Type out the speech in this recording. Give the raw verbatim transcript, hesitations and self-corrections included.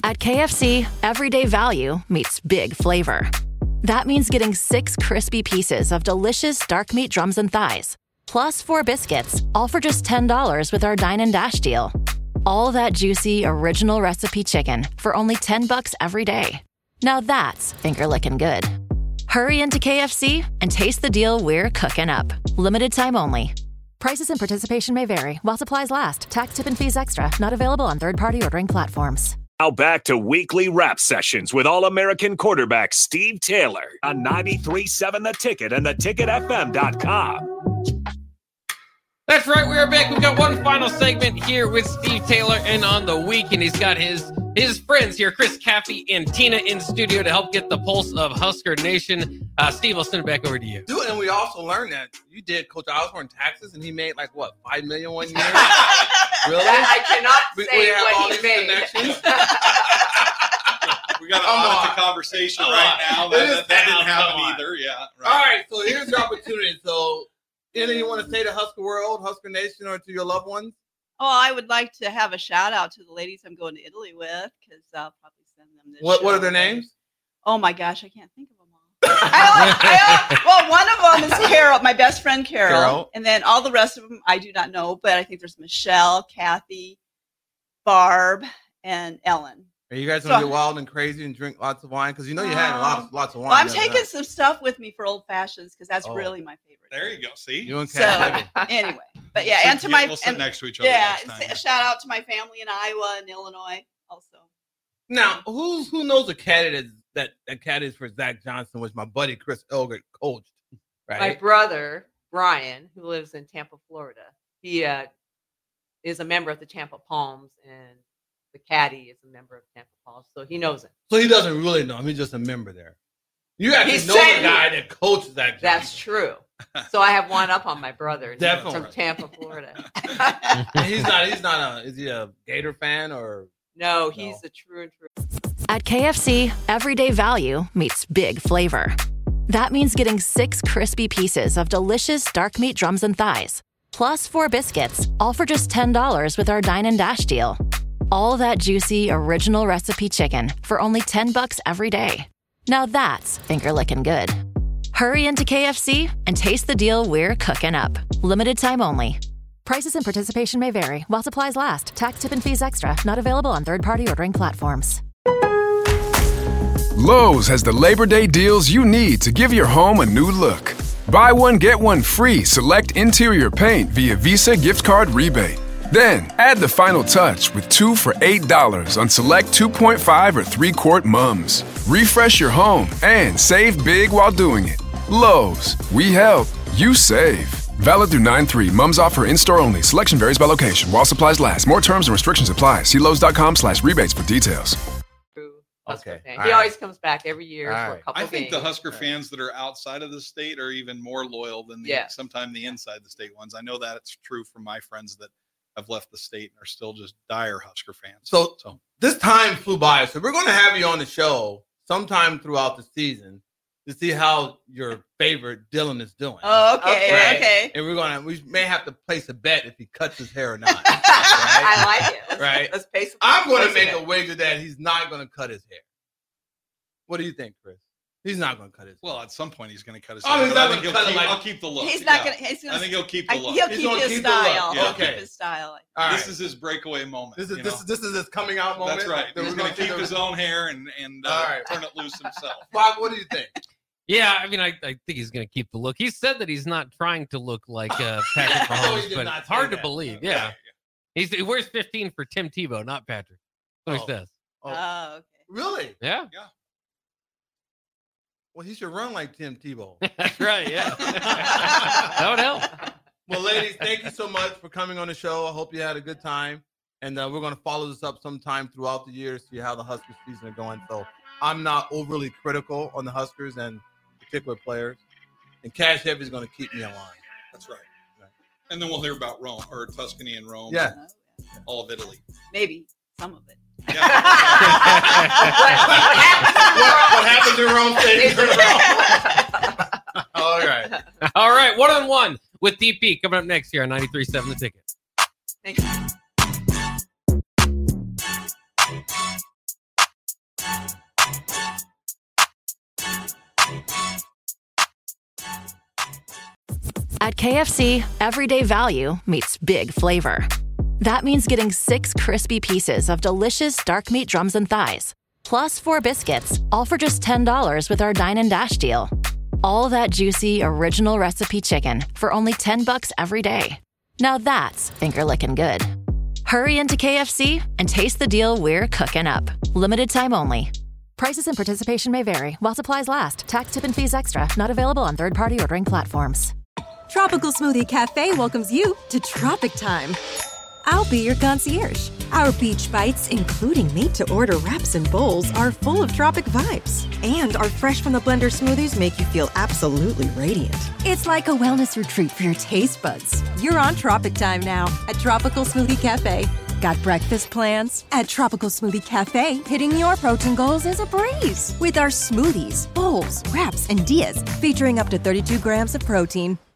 At K F C, everyday value meets big flavor. That means getting six crispy pieces of delicious dark meat drums and thighs, plus four biscuits, all for just ten dollars with our Dine and Dash deal. All that juicy, original recipe chicken for only ten bucks every day. Now that's finger-licking good. Hurry into K F C and taste the deal we're cooking up. Limited time only. Prices and participation may vary while supplies last. Tax, tip, and fees extra. Not available on third-party ordering platforms. Now back to weekly rap sessions with All-American quarterback Steve Taylor on ninety-three point seven The Ticket and the ticket f m dot com. That's right, we are back. We've got one final segment here with Steve Taylor, and on the week, and he's got his his friends here, Chris Caffey and Tina, in studio to help get the pulse of Husker Nation. Uh, Steve, I'll send it back over to you. Dude, and we also learned that you did Coach Osborne taxes, and he made like what, five million one year? Really? I cannot we, say we have what all he these made. connections. We got to audit the conversation Come right on. now. That, It that, is that didn't down. happen Come on. either. Yeah. Right. All right, so here's your opportunity. So, anything you want to say to Husker World, Husker Nation, or to your loved ones? Oh, I would like to have a shout out to the ladies I'm going to Italy with because I'll probably send them this. What What show. are their names? Oh my gosh, I can't think of them all. I only, I only, well, one of them is Carol, my best friend Carol, Carol. and then all the rest of them I do not know, but I think there's Michelle, Kathy, Barb, and Ellen. Are you guys gonna So- get wild and crazy and drink lots of wine? Because you know you had lots lots of wine. Well, I'm the other taking night. some stuff with me for old fashions because that's Oh. really my favorite. There you go. See? You and So Kat. anyway, but yeah, We'll and sit- to my we'll sit and- next to each other yeah, next time. a shout out to my family in Iowa and Illinois also. Now, who's who knows a candidate that that candidate for Zach Johnson, which my buddy Chris Elgert coached, right? My brother, Brian, who lives in Tampa, Florida, he uh, is a member of the Tampa Palms, and the caddy is a member of Tampa Palms, so he knows him. So he doesn't really know him. He's just a member there. You actually He know said the guy that coached Zach Johnson. That's true. So I have one up on my brother. and he's Definitely. from Tampa, Florida. And he's not. He's not a. Is he a Gator fan or? No, he's No. the true and true. At K F C, everyday value meets big flavor. That means getting six crispy pieces of delicious dark meat drums and thighs, plus four biscuits, all for just ten dollars with our Dine and Dash deal. All that juicy, original recipe chicken for only ten bucks every day. Now that's finger-licking good. Hurry into K F C and taste the deal we're cooking up. Limited time only. Prices and participation may vary while supplies last. Tax, tip, and fees extra. Not available on third-party ordering platforms. Lowe's has the Labor Day deals you need to give your home a new look. Buy one, get one free select interior paint via Visa gift card rebate. Then, add the final touch with two for eight dollars on select two point five or three quart mums. Refresh your home and save big while doing it. Lowe's, we help, you save. Valid through nine three. Mums offer in-store only. Selection varies by location. While supplies last. More terms and restrictions apply. See Lowe's.com slash rebates for details. Husker Okay. fan. All He right. always comes back every year All for a right. couple I think games. the Husker fans that are outside of the state are even more loyal than the Yeah. sometimes the inside the state ones. I know that it's true from my friends that have left the state and are still just dire Husker fans. So, so this time flew by, so we're going to have you on the show sometime throughout the season to see how your favorite Dylan is doing. Oh, okay, Okay. okay. And we're gonna we may have to place a bet if he cuts his hair or not. I like it. Let's, Right. Let's pay some. I'm going to place make it. a wager that he's not going to cut his hair. What do you think, Chris? He's not going to cut his hair. well, at some point he's going to cut his Oh, hair. he's but not I think gonna he'll cut it keep, like- I'll keep the look. He's not Yeah. gonna. He's gonna I think he'll keep the I- look. He'll He's keep gonna his keep the look. style. Yeah. He'll Okay. keep his style. All right. This is his breakaway moment. This is you this know? is this is his coming out moment. That's right. That He's we're going to see keep the- his own hair and and uh, All right. turn it loose himself. Bob, what do you think? Yeah, I mean, I, I think he's going to keep the look. He said that he's not trying to look like uh, Patrick No, he Mahomes, did but not it's say hard to that. believe. Yeah, he's he wears fifteen for Tim Tebow, not Patrick. That's what he Oh. says. Oh, Oh, okay. really? Yeah, Well, he should run like Tim Tebow. that's right. Yeah, that would help. Well, ladies, thank you so much for coming on the show. I hope you had a good time. And uh, we're going to follow this up sometime throughout the year to see how the Huskers season are going. So I'm not overly critical on the Huskers and particular players. And Cash Heavy is going to keep me in line. That's right. And then we'll hear about Rome or Tuscany and Rome. Yeah. All of Italy. Maybe some of it. Yeah. What happens in Rome stays in Rome. All right. All right, one on one with D P coming up next here on ninety-three point seven The Ticket. Thank you. At K F C, everyday value meets big flavor. That means getting six crispy pieces of delicious dark meat drums and thighs, plus four biscuits, all for just ten dollars with our Dine and Dash deal. All that juicy, original recipe chicken for only ten bucks every day. Now that's finger-licking good. Hurry into K F C and taste the deal we're cooking up. Limited time only. Prices and participation may vary. While supplies last. Tax, tip, and fees extra. Not available on third-party ordering platforms. Tropical Smoothie Cafe welcomes you to Tropic Time. I'll be your concierge. Our beach bites, including made-to-order wraps and bowls, are full of tropic vibes. And our fresh-from-the-blender smoothies make you feel absolutely radiant. It's like a wellness retreat for your taste buds. You're on Tropic Time now at Tropical Smoothie Cafe. Got breakfast plans? At Tropical Smoothie Cafe, hitting your protein goals is a breeze. With our smoothies, bowls, wraps, and dias featuring up to thirty-two grams of protein.